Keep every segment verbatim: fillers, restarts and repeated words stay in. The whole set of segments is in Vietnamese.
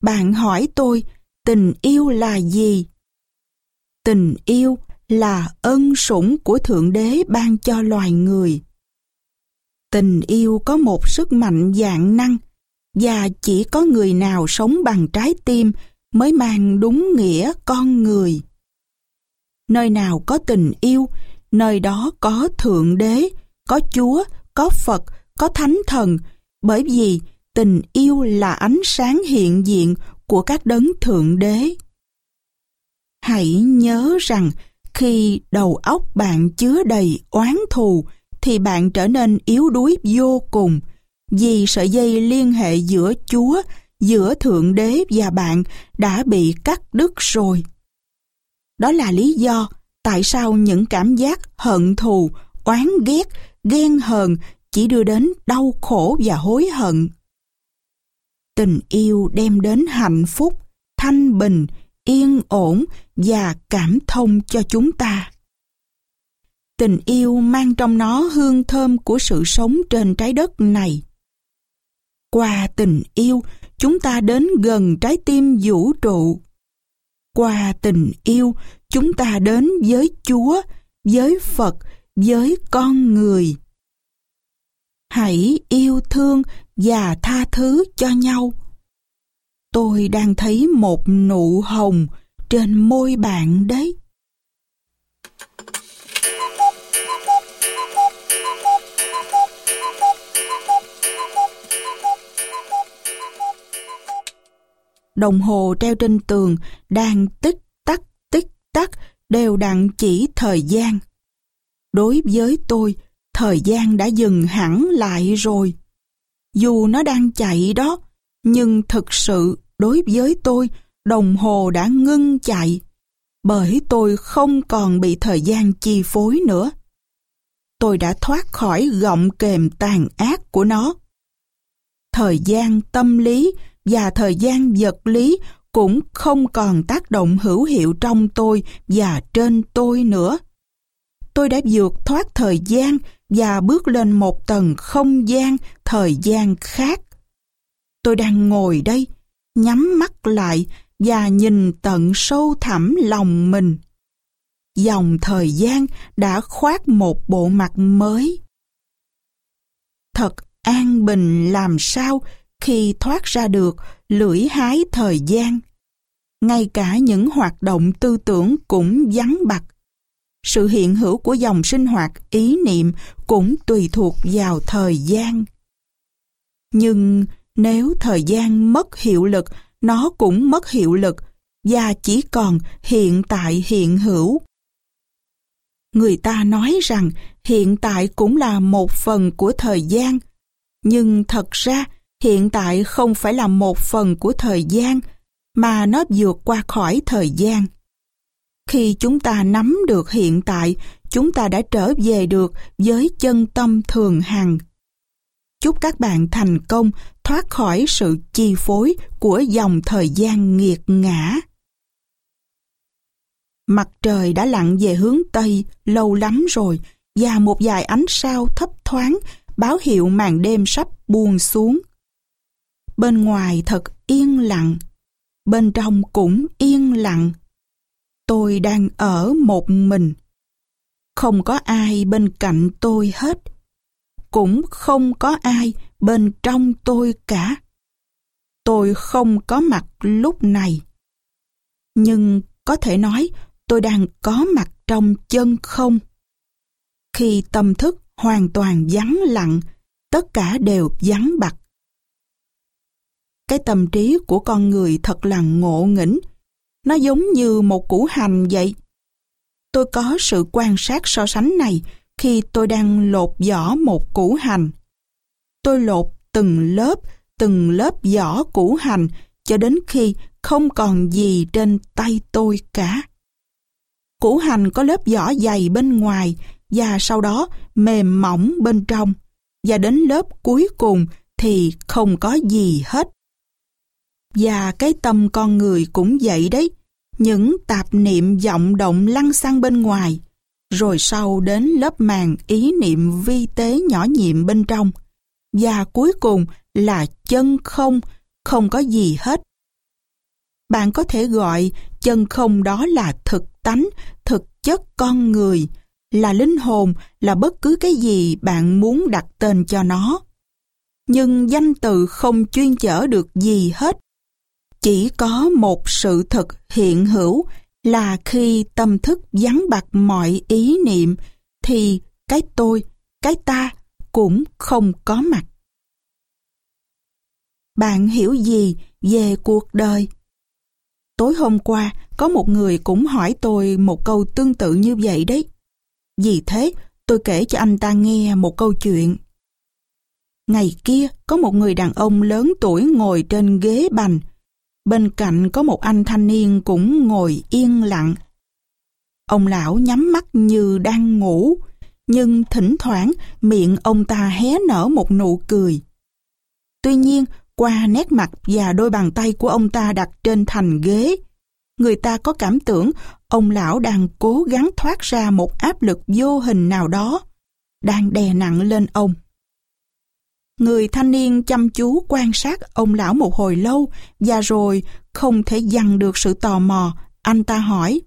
bạn hỏi tôi, tình yêu là gì? Tình yêu là ân sủng của Thượng Đế ban cho loài người. Tình yêu có một sức mạnh vạn năng, và chỉ có người nào sống bằng trái tim mới mang đúng nghĩa con người. Nơi nào có tình yêu, nơi đó có Thượng Đế, có Chúa, có Phật, có Thánh Thần, bởi vì tình yêu là ánh sáng hiện diện của các đấng Thượng Đế. Hãy nhớ rằng khi đầu óc bạn chứa đầy oán thù thì bạn trở nên yếu đuối vô cùng, vì sợi dây liên hệ giữa Chúa, giữa Thượng Đế và bạn đã bị cắt đứt rồi. Đó là lý do tại sao những cảm giác hận thù, oán ghét, ghen hờn chỉ đưa đến đau khổ và hối hận. Tình yêu đem đến hạnh phúc, thanh bình, yên ổn và cảm thông cho chúng ta. Tình yêu mang trong nó hương thơm của sự sống trên trái đất này. Qua tình yêu, chúng ta đến gần trái tim vũ trụ. Qua tình yêu, chúng ta đến với Chúa, với Phật, với con người. Hãy yêu thương và tha thứ cho nhau. Tôi đang thấy một nụ hồng trên môi bạn đấy. Đồng hồ treo trên tường đang tích tắc tích tắc đều đặn chỉ thời gian. Đối với tôi, thời gian đã dừng hẳn lại rồi. Dù nó đang chạy đó, nhưng thực sự đối với tôi, đồng hồ đã ngưng chạy, bởi tôi không còn bị thời gian chi phối nữa. Tôi đã thoát khỏi gọng kềm tàn ác của nó. Thời gian tâm lý và thời gian vật lý cũng không còn tác động hữu hiệu trong tôi và trên tôi nữa. Tôi đã vượt thoát thời gian và bước lên một tầng không gian, thời gian khác. Tôi đang ngồi đây, nhắm mắt lại và nhìn tận sâu thẳm lòng mình. Dòng thời gian đã khoác một bộ mặt mới. Thật an bình làm sao khi thoát ra được lưỡi hái thời gian. Ngay cả những hoạt động tư tưởng cũng vắng bặt. Sự hiện hữu của dòng sinh hoạt ý niệm cũng tùy thuộc vào thời gian. Nhưng nếu thời gian mất hiệu lực, nó cũng mất hiệu lực và chỉ còn hiện tại hiện hữu. Người ta nói rằng hiện tại cũng là một phần của thời gian, nhưng thật ra hiện tại không phải là một phần của thời gian, mà nó vượt qua khỏi thời gian. Khi chúng ta nắm được hiện tại, chúng ta đã trở về được với chân tâm thường hằng. Chúc các bạn thành công thoát khỏi sự chi phối của dòng thời gian nghiệt ngã. Mặt trời đã lặn về hướng Tây lâu lắm rồi, và một vài ánh sao thấp thoáng báo hiệu màn đêm sắp buông xuống. Bên ngoài thật yên lặng, bên trong cũng yên lặng. Tôi đang ở một mình. Không có ai bên cạnh tôi hết. Cũng không có ai bên trong tôi cả. Tôi không có mặt lúc này. Nhưng có thể nói tôi đang có mặt trong chân không. Khi tâm thức hoàn toàn vắng lặng, tất cả đều vắng bặt. Cái tâm trí của con người thật là ngộ nghĩnh. Nó giống như một củ hành vậy. Tôi có sự quan sát so sánh này khi tôi đang lột vỏ một củ hành. Tôi lột từng lớp, từng lớp vỏ củ hành cho đến khi không còn gì trên tay tôi cả. Củ hành có lớp vỏ dày bên ngoài và sau đó mềm mỏng bên trong, và đến lớp cuối cùng thì không có gì hết. Và cái tâm con người cũng vậy đấy. Những tạp niệm vọng động lăng xăng bên ngoài, rồi sau đến lớp màng ý niệm vi tế nhỏ nhiệm bên trong, và cuối cùng là chân không, không có gì hết. bạn có thể gọi chân không đó là thực tánh, thực chất con người, là linh hồn, là bất cứ cái gì bạn muốn đặt tên cho nó. Nhưng danh từ không chuyên chở được gì hết. Chỉ có một sự thật hiện hữu là khi tâm thức vắng bặt mọi ý niệm thì cái tôi, cái ta cũng không có mặt. Bạn hiểu gì về cuộc đời? Tối hôm qua, có một người cũng hỏi tôi một câu tương tự như vậy đấy. Vì thế, tôi kể cho anh ta nghe một câu chuyện. Ngày kia, có một người đàn ông lớn tuổi ngồi trên ghế bành. Bên cạnh có một anh thanh niên cũng ngồi yên lặng. Ông lão nhắm mắt như đang ngủ, nhưng thỉnh thoảng miệng ông ta hé nở một nụ cười. Tuy nhiên, qua nét mặt và đôi bàn tay của ông ta đặt trên thành ghế, người ta có cảm tưởng ông lão đang cố gắng thoát ra một áp lực vô hình nào đó, đang đè nặng lên ông. Người thanh niên chăm chú quan sát ông lão một hồi lâu và rồi không thể dằn được sự tò mò, anh ta hỏi: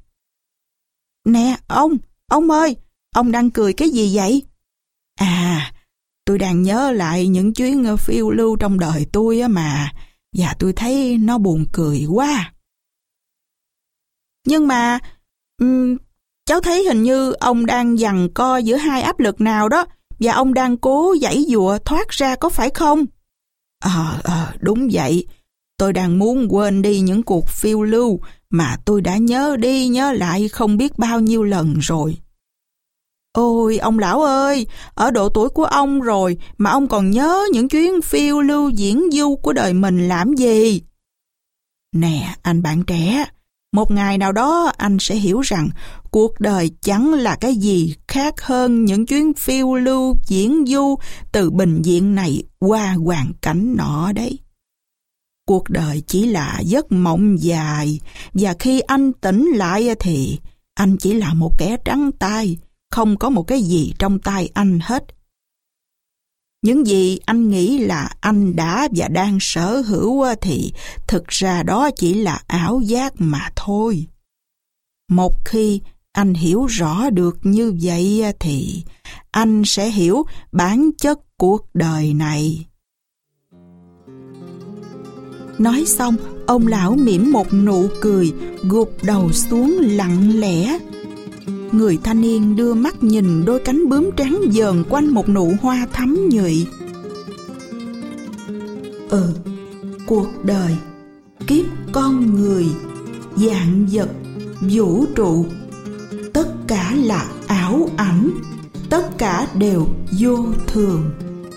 Nè ông, ông ơi, ông đang cười cái gì vậy? À, tôi đang nhớ lại những chuyến phiêu lưu trong đời tôi á mà, và tôi thấy nó buồn cười quá. Nhưng mà, um, cháu thấy hình như ông đang giằng co giữa hai áp lực nào đó, và ông đang cố giãy giụa thoát ra có phải không? Ờ, à, à, đúng vậy. Tôi đang muốn quên đi những cuộc phiêu lưu mà tôi đã nhớ đi nhớ lại không biết bao nhiêu lần rồi. Ôi, ông lão ơi, ở độ tuổi của ông rồi mà ông còn nhớ những chuyến phiêu lưu diễn du của đời mình làm gì? Nè, anh bạn trẻ, một ngày nào đó anh sẽ hiểu rằng cuộc đời chẳng là cái gì khác hơn những chuyến phiêu lưu diễn du từ bình diện này qua hoàn cảnh nọ đấy. Cuộc đời chỉ là giấc mộng dài, và khi anh tỉnh lại thì anh chỉ là một kẻ trắng tay, không có một cái gì trong tay anh hết. Những gì anh nghĩ là anh đã và đang sở hữu thì thực ra đó chỉ là ảo giác mà thôi. Một khi anh hiểu rõ được như vậy thì anh sẽ hiểu bản chất cuộc đời này. Nói xong, ông lão mỉm một nụ cười, gục đầu xuống lặng lẽ. Người thanh niên đưa mắt nhìn đôi cánh bướm trắng dờn quanh một nụ hoa thắm nhụy. Ừ, cuộc đời, kiếp con người, vạn vật, vũ trụ, tất cả là ảo ảnh, tất cả đều vô thường.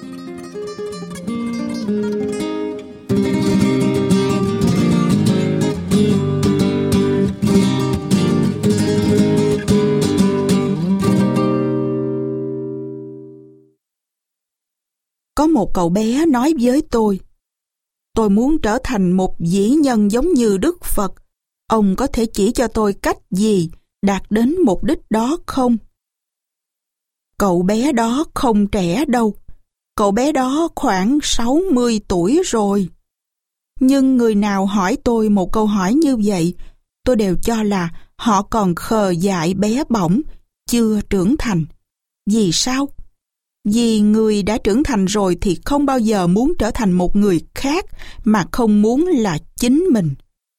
Có một cậu bé nói với tôi: Tôi muốn trở thành một vĩ nhân giống như Đức Phật. Ông có thể chỉ cho tôi cách gì đạt đến mục đích đó không? Cậu bé đó không trẻ đâu. Cậu bé đó khoảng sáu mươi tuổi rồi. Nhưng người nào hỏi tôi một câu hỏi như vậy, tôi đều cho là họ còn khờ dại bé bỏng, chưa trưởng thành. Vì sao? Vì người đã trưởng thành rồi thì không bao giờ muốn trở thành một người khác mà không muốn là chính mình.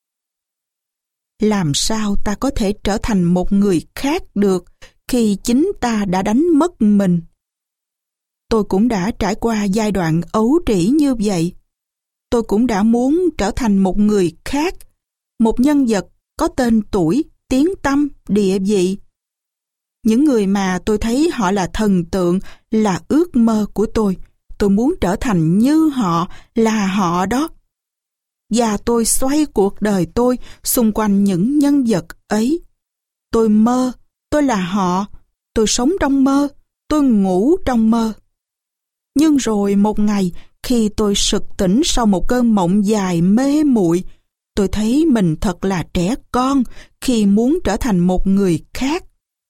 Làm sao ta có thể trở thành một người khác được khi chính ta đã đánh mất mình? Tôi cũng đã trải qua giai đoạn ấu trĩ như vậy. Tôi cũng đã muốn trở thành một người khác, một nhân vật có tên tuổi, tiếng tăm, địa vị. Những người mà tôi thấy họ là thần tượng là ước mơ của tôi. Tôi muốn trở thành như họ, là họ đó. Và tôi xoay cuộc đời tôi xung quanh những nhân vật ấy. Tôi mơ, tôi là họ, tôi sống trong mơ, tôi ngủ trong mơ. Nhưng rồi một ngày, khi tôi sực tỉnh sau một cơn mộng dài mê muội, tôi thấy mình thật là trẻ con khi muốn trở thành một người khác.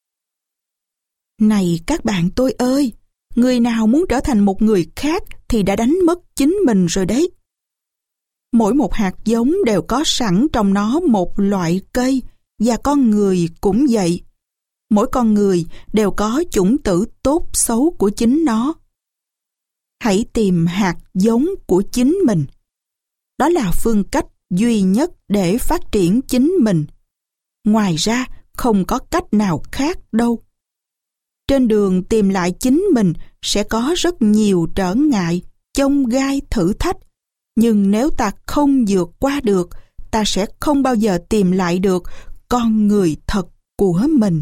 Này các bạn tôi ơi, người nào muốn trở thành một người khác thì đã đánh mất chính mình rồi đấy. Mỗi một hạt giống đều có sẵn trong nó một loại cây, và con người cũng vậy. Mỗi con người đều có chủng tử tốt xấu của chính nó. Hãy tìm hạt giống của chính mình. Đó là phương cách duy nhất để phát triển chính mình. Ngoài ra, không có cách nào khác đâu. Trên đường tìm lại chính mình sẽ có rất nhiều trở ngại, chông gai, thử thách. Nhưng nếu ta không vượt qua được, ta sẽ không bao giờ tìm lại được con người thật của mình.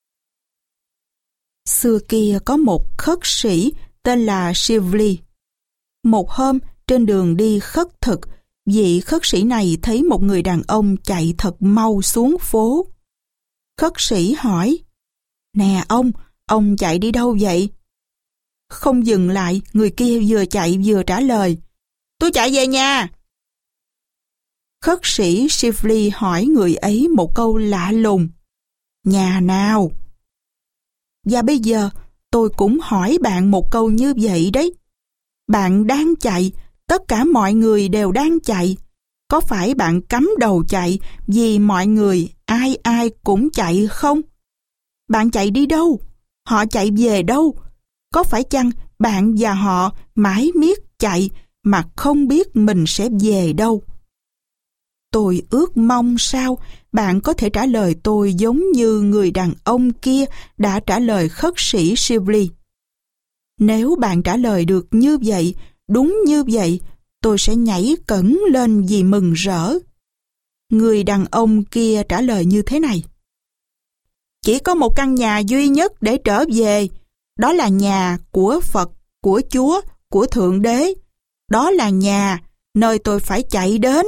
Xưa kia có một khất sĩ tên là Shivli. Một hôm, trên đường đi khất thực, vị khất sĩ này thấy một người đàn ông chạy thật mau xuống phố. Khất sĩ hỏi, "Nè ông, ông chạy đi đâu vậy?" Không dừng lại, người kia vừa chạy vừa trả lời, "Tôi chạy về nhà." Khất sĩ Shivli hỏi người ấy một câu lạ lùng, "Nhà nào?" Và bây giờ tôi cũng hỏi bạn một câu như vậy đấy. Bạn đang chạy, tất cả mọi người đều đang chạy. Có phải bạn cắm đầu chạy vì mọi người ai ai cũng chạy không? Bạn chạy đi đâu? Họ chạy về đâu? Có phải chăng bạn và họ mãi miết chạy mà không biết mình sẽ về đâu? Tôi ước mong sao bạn có thể trả lời tôi giống như người đàn ông kia đã trả lời khất sĩ Shivli. Nếu bạn trả lời được như vậy, đúng như vậy, tôi sẽ nhảy cẫng lên vì mừng rỡ. Người đàn ông kia trả lời như thế này: "Chỉ có một căn nhà duy nhất để trở về, đó là nhà của Phật, của Chúa, của Thượng Đế. Đó là nhà nơi tôi phải chạy đến."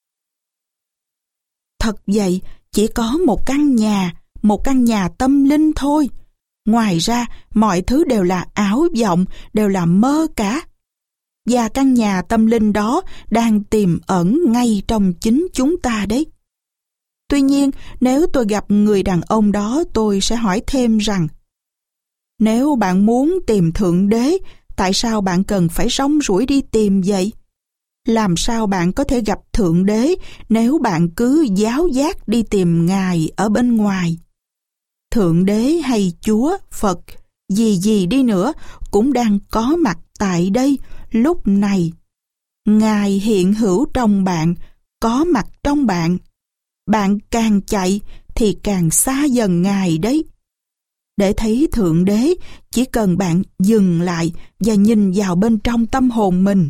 Thật vậy, chỉ có một căn nhà, một căn nhà tâm linh thôi. Ngoài ra, mọi thứ đều là ảo vọng, đều là mơ cả. Và căn nhà tâm linh đó đang tiềm ẩn ngay trong chính chúng ta đấy. Tuy nhiên, nếu tôi gặp người đàn ông đó, tôi sẽ hỏi thêm rằng, nếu bạn muốn tìm Thượng Đế, tại sao bạn cần phải rong ruổi đi tìm vậy? Làm sao bạn có thể gặp Thượng Đế nếu bạn cứ giáo giác đi tìm Ngài ở bên ngoài? Thượng Đế hay Chúa, Phật, gì gì đi nữa cũng đang có mặt tại đây lúc này. Ngài hiện hữu trong bạn, có mặt trong bạn. Bạn càng chạy thì càng xa dần Ngài đấy. Để thấy Thượng Đế, chỉ cần bạn dừng lại và nhìn vào bên trong tâm hồn mình.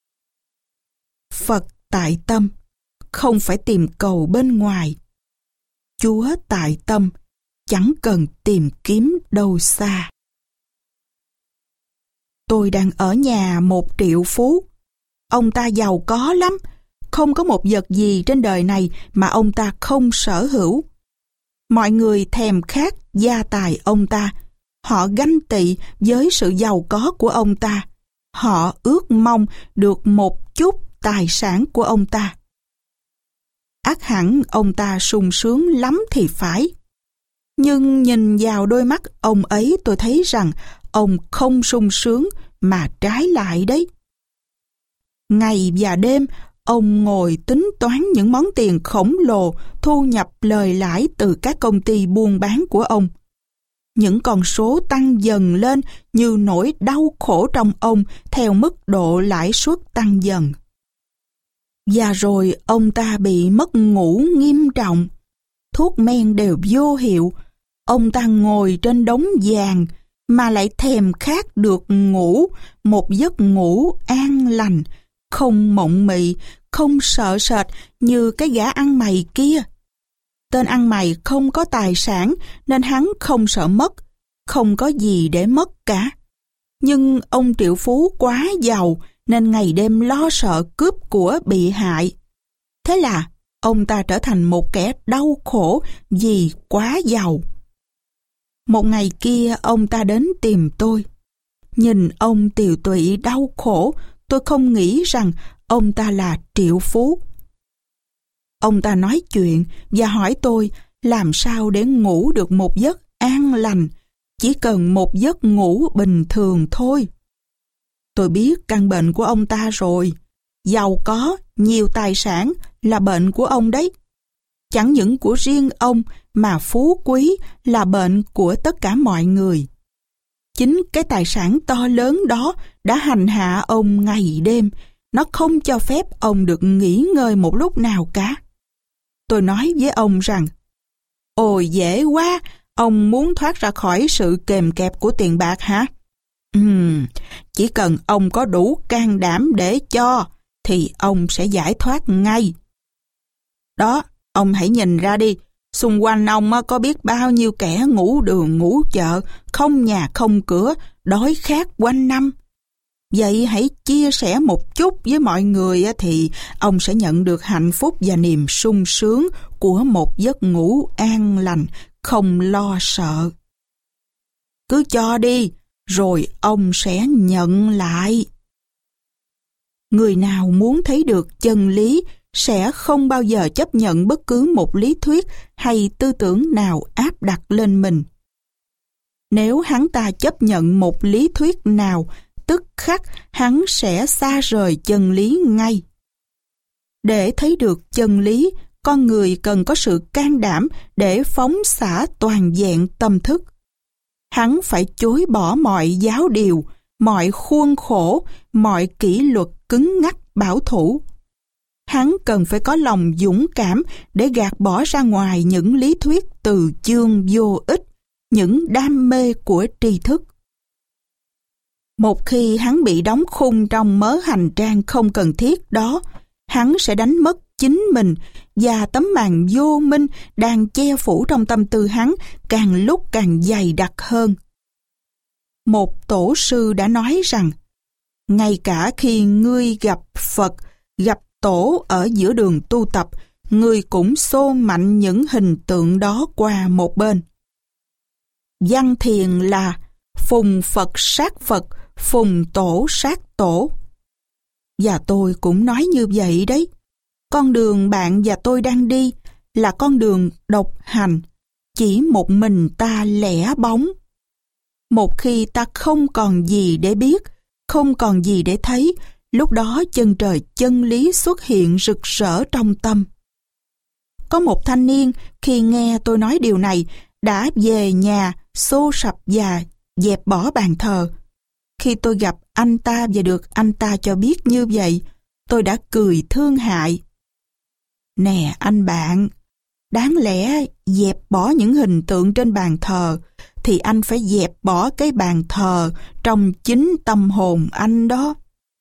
Phật tại tâm, không phải tìm cầu bên ngoài. Chúa tại tâm, chẳng cần tìm kiếm đâu xa. Tôi đang ở nhà một triệu phú. Ông ta giàu có lắm, không có một vật gì trên đời này mà ông ta không sở hữu. Mọi người thèm khát gia tài ông ta. Họ ganh tị với sự giàu có của ông ta. Họ ước mong được một chút tài sản của ông ta. Ắt hẳn ông ta sung sướng lắm thì phải. Nhưng nhìn vào đôi mắt ông ấy, tôi thấy rằng ông không sung sướng mà trái lại đấy. Ngày và đêm, ông ngồi tính toán những món tiền khổng lồ thu nhập lời lãi từ các công ty buôn bán của ông. Những con số tăng dần lên như nỗi đau khổ trong ông theo mức độ lãi suất tăng dần. Và rồi ông ta bị mất ngủ nghiêm trọng. Thuốc men đều vô hiệu. Ông ta ngồi trên đống vàng mà lại thèm khát được ngủ, một giấc ngủ an lành, không mộng mị, không sợ sệt như cái gã ăn mày kia. Tên ăn mày không có tài sản nên hắn không sợ mất, không có gì để mất cả. Nhưng ông triệu phú quá giàu nên ngày đêm lo sợ cướp của bị hại. Thế là ông ta trở thành một kẻ đau khổ vì quá giàu. Một ngày kia ông ta đến tìm tôi. Nhìn ông tiều tụy đau khổ, tôi không nghĩ rằng ông ta là triệu phú. Ông ta nói chuyện và hỏi tôi làm sao để ngủ được một giấc an lành, chỉ cần một giấc ngủ bình thường thôi. Tôi biết căn bệnh của ông ta rồi, giàu có nhiều tài sản là bệnh của ông đấy. Chẳng những của riêng ông mà phú quý là bệnh của tất cả mọi người. Chính cái tài sản to lớn đó đã hành hạ ông ngày đêm, nó không cho phép ông được nghỉ ngơi một lúc nào cả. Tôi nói với ông rằng, ôi dễ quá, ông muốn thoát ra khỏi sự kềm kẹp của tiền bạc hả? Ừm, chỉ cần ông có đủ can đảm để cho, thì ông sẽ giải thoát ngay. Đó, ông hãy nhìn ra đi, xung quanh ông có biết bao nhiêu kẻ ngủ đường ngủ chợ, không nhà không cửa, đói khát quanh năm. Vậy hãy chia sẻ một chút với mọi người thì ông sẽ nhận được hạnh phúc và niềm sung sướng của một giấc ngủ an lành, không lo sợ. Cứ cho đi, rồi ông sẽ nhận lại. Người nào muốn thấy được chân lý sẽ không bao giờ chấp nhận bất cứ một lý thuyết hay tư tưởng nào áp đặt lên mình. Nếu hắn ta chấp nhận một lý thuyết nào, tức khắc hắn sẽ xa rời chân lý ngay. Để thấy được chân lý, con người cần có sự can đảm để phóng xả toàn vẹn tâm thức. Hắn phải chối bỏ mọi giáo điều, mọi khuôn khổ, mọi kỷ luật cứng ngắc bảo thủ. Hắn cần phải có lòng dũng cảm để gạt bỏ ra ngoài những lý thuyết từ chương vô ích, những đam mê của tri thức. Một khi hắn bị đóng khung trong mớ hành trang không cần thiết đó, hắn sẽ đánh mất chính mình và tấm màn vô minh đang che phủ trong tâm tư hắn càng lúc càng dày đặc hơn. Một tổ sư đã nói rằng, ngay cả khi ngươi gặp Phật, gặp Tổ ở giữa đường tu tập, ngươi cũng xô mạnh những hình tượng đó qua một bên. Văn thiền là phùng Phật sát Phật, phùng Tổ sát Tổ. Và tôi cũng nói như vậy đấy. Con đường bạn và tôi đang đi là con đường độc hành, chỉ một mình ta lẻ bóng. Một khi ta không còn gì để biết, không còn gì để thấy, lúc đó chân trời chân lý xuất hiện rực rỡ trong tâm. Có một thanh niên khi nghe tôi nói điều này đã về nhà xô sập và dẹp bỏ bàn thờ. Khi tôi gặp anh ta và được anh ta cho biết như vậy, tôi đã cười thương hại. Nè anh bạn, đáng lẽ dẹp bỏ những hình tượng trên bàn thờ thì anh phải dẹp bỏ cái bàn thờ trong chính tâm hồn anh đó.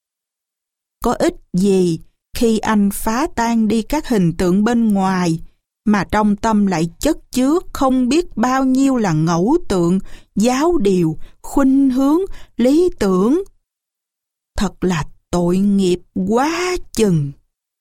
Có ích gì khi anh phá tan đi các hình tượng bên ngoài mà trong tâm lại chất chứa không biết bao nhiêu là ngẫu tượng, giáo điều, khuynh hướng, lý tưởng. Thật là tội nghiệp quá chừng.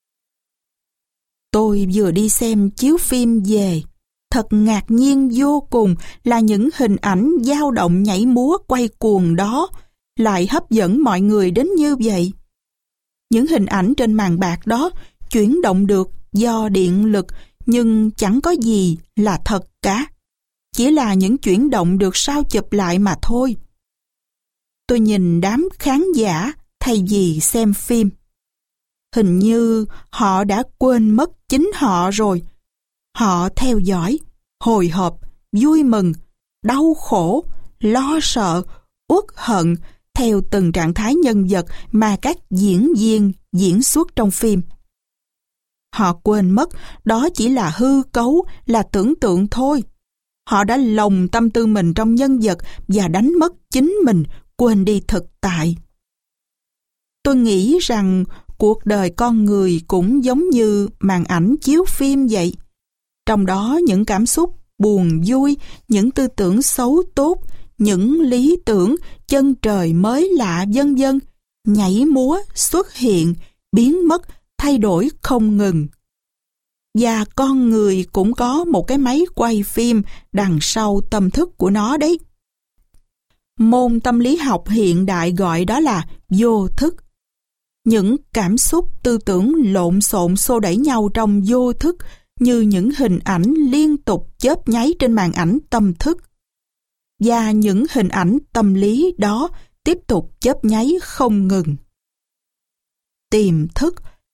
Tôi vừa đi xem chiếu phim về, thật ngạc nhiên vô cùng là những hình ảnh dao động nhảy múa quay cuồng đó lại hấp dẫn mọi người đến như vậy. Những hình ảnh trên màn bạc đó chuyển động được do điện lực, nhưng chẳng có gì là thật cả. Chỉ là những chuyển động được sao chụp lại mà thôi. Tôi nhìn đám khán giả thay vì xem phim. Hình như họ đã quên mất chính họ rồi. Họ theo dõi, hồi hộp, vui mừng, đau khổ, lo sợ, uất hận theo từng trạng thái nhân vật mà các diễn viên diễn xuất trong phim. Họ quên mất đó chỉ là hư cấu, là tưởng tượng thôi. Họ đã lồng tâm tư mình trong nhân vật và đánh mất chính mình, quên đi thực tại. Tôi nghĩ rằng cuộc đời con người cũng giống như màn ảnh chiếu phim vậy. Trong đó những cảm xúc buồn vui, những tư tưởng xấu tốt, những lý tưởng, chân trời mới lạ vân vân, nhảy múa, xuất hiện, biến mất, thay đổi không ngừng. Và con người cũng có một cái máy quay phim đằng sau tâm thức của nó đấy. Môn tâm lý học hiện đại gọi đó là vô thức. Những cảm xúc, tư tưởng lộn xộn xô đẩy nhau trong vô thức như những hình ảnh liên tục chớp nháy trên màn ảnh tâm thức. Và những hình ảnh tâm lý đó tiếp tục chớp nháy không ngừng. Tiềm thức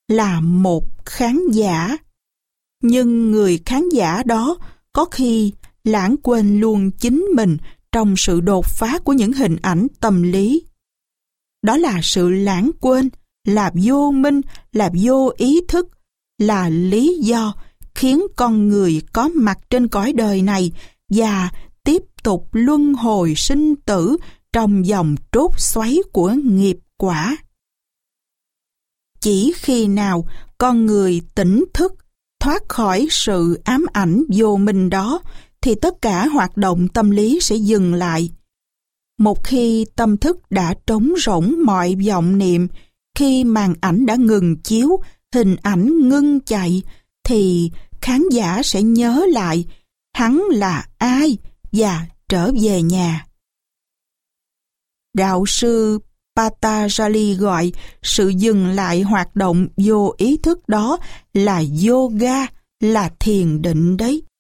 là một khán giả. Nhưng người khán giả đó có khi lãng quên luôn chính mình trong sự đột phá của những hình ảnh tâm lý. Đó là sự lãng quên, là vô minh, là vô ý thức, là lý do khiến con người có mặt trên cõi đời này và tiếp tục luân hồi sinh tử trong vòng trốt xoáy của nghiệp quả. Chỉ khi nào con người tỉnh thức, thoát khỏi sự ám ảnh vô minh đó, thì tất cả hoạt động tâm lý sẽ dừng lại. Một khi tâm thức đã trống rỗng mọi vọng niệm, khi màn ảnh đã ngừng chiếu, hình ảnh ngưng chạy, thì khán giả sẽ nhớ lại hắn là ai và trở về nhà. Đạo sư Patanjali gọi sự dừng lại hoạt động vô ý thức đó là yoga, là thiền định đấy.